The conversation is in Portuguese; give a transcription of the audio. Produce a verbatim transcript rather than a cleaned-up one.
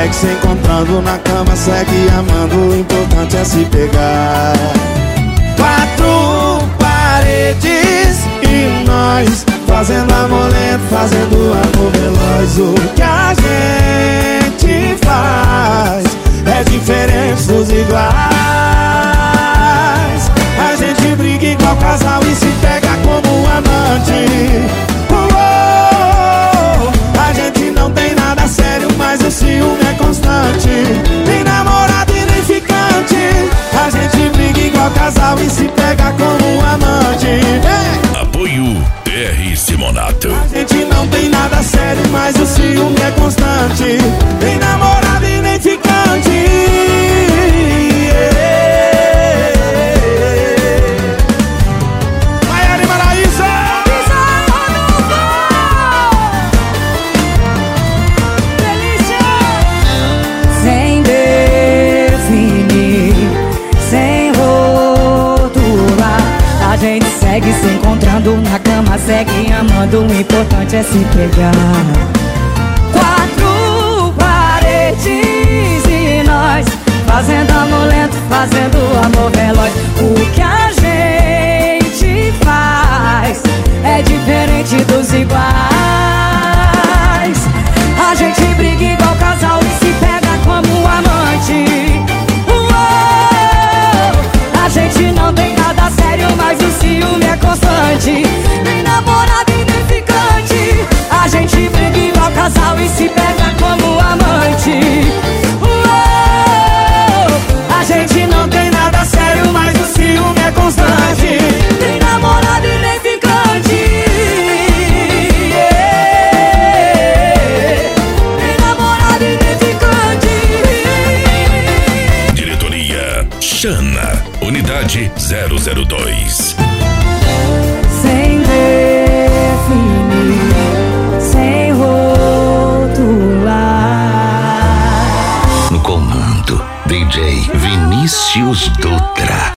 segue se encontrando na cama, segue amando, o importante é se pegar. Quatro paredes e nós fazendo amor lento, fazendo amor veloz. O que a gente faz é diferente dos iguais. A gente briga igual casal e se pega como amante. A gente não tem nada sério, mas o ciúme é constante. Nem namorado e nem ficante. A gente briga igual casal e se pega como amante. Ei! Apoio T R Simonato. A gente não tem nada sério, mas o ciúme é constante. Nem namorado e nem ficante. Maiara e Maraísa! Sem definir, sem rotular, a gente segue se encontrando na cama, segue amando, o importante é se pegar. Quatro paredes e nós fazendo amor lento, fazendo amor veloz. O que a gente faz é diferente dos iguais. A gente briga igual casal e se pega como amante. Uou! A gente não tem nada sério, mas o ciúme é constante. Nem namorado e nem ficante. A gente briga igual casal e se pega como amante. Uou! A gente não tem nada sério, mas o ciúme é constante. Nem namorado e nem ficante. Yeah. Nem namorado e nem ficante. Diretoria Xana, Unidade zero zero dois. Sem definir, sem rotular. No comando, D J Vinícius do